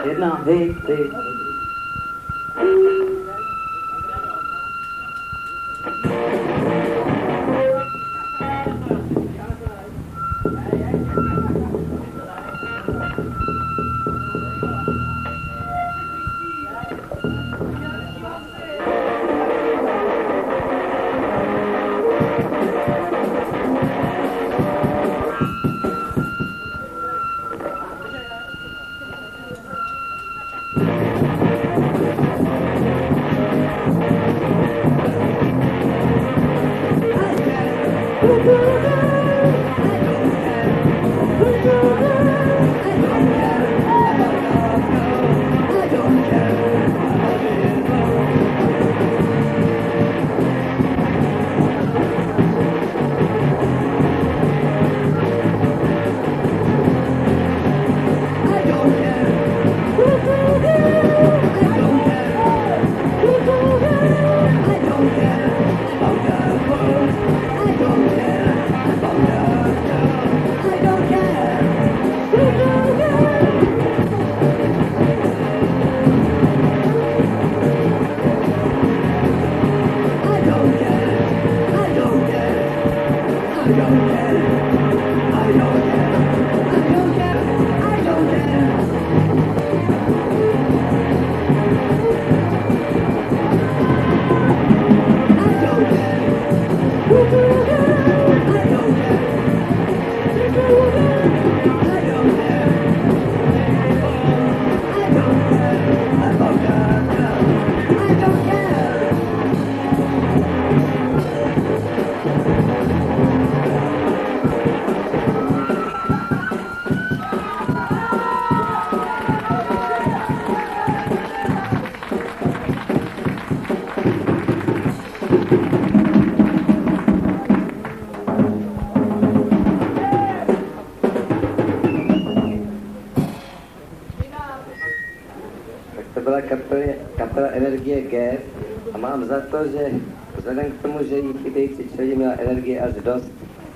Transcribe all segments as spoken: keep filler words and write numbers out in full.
Jedna, vy, ty. Kapela Energie G a mám za to, že vzhledem k tomu, že jí chybějící členi měla energie až dost.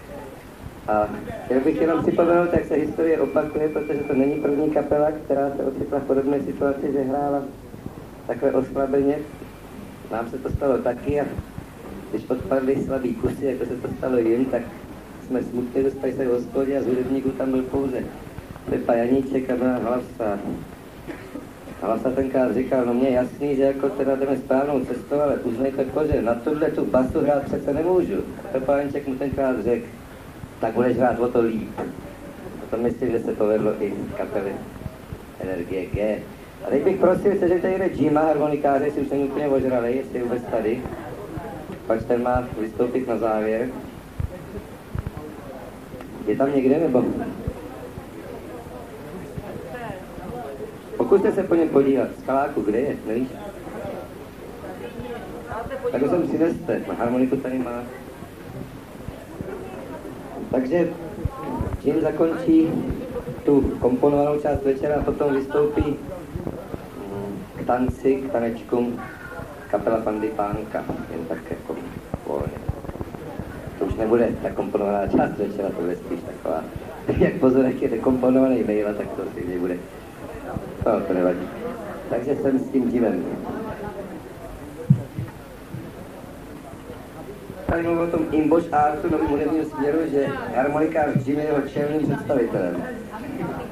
A chtěl bych jenom připomenout, jak se historie opakuje, protože to není první kapela, která se ocitla v podobné situaci, že hrála takhle oslabeně. Nám se to stalo taky a když odpadly slabý kusy, jako se to stalo jim, tak jsme smutně dostali se v hospodě a z hudebníků tam byl pouze Pepa Janíček a byla Hlasa. Hlasa tenkrát říkal, no mě je jasný, že jako teda jdeme správnou cestou, ale uznejte kože, na tuhle tu basu hrát přece nemůžu. Pepa Janíček mu tenkrát řekl, tak budeš hrát o to líp. A to myslím, že se povedlo i kapely Energie G. A teď bych prosil, sežejte jde Jima, harmonikáře, jestli už jsem úplně ožralej, jestli je vůbec tady. Pak ten má vystoupit na závěr. Je tam někde, nebo? Pokuste se po něm podívat. Skaláku, kde je? Nevíš? Tak ho sem přineste. Harmoniku tady má. Takže Jim zakončí tu komponovanou část večera a potom vystoupí k tanci, k tanečkům kapela Pandy Pánka. Jen tak jako volně. To už nebude ta komponovaná část večera, to bude spíš taková. Jak Pozorek je dekomponovaný maila, tak to si nebude. No, to nevadí. Takže jsem s tím Jimem. Tady mluvím o tom Imboš Artu, novým hudebním směru, že harmonikář Jim je jeho čelným představitelem.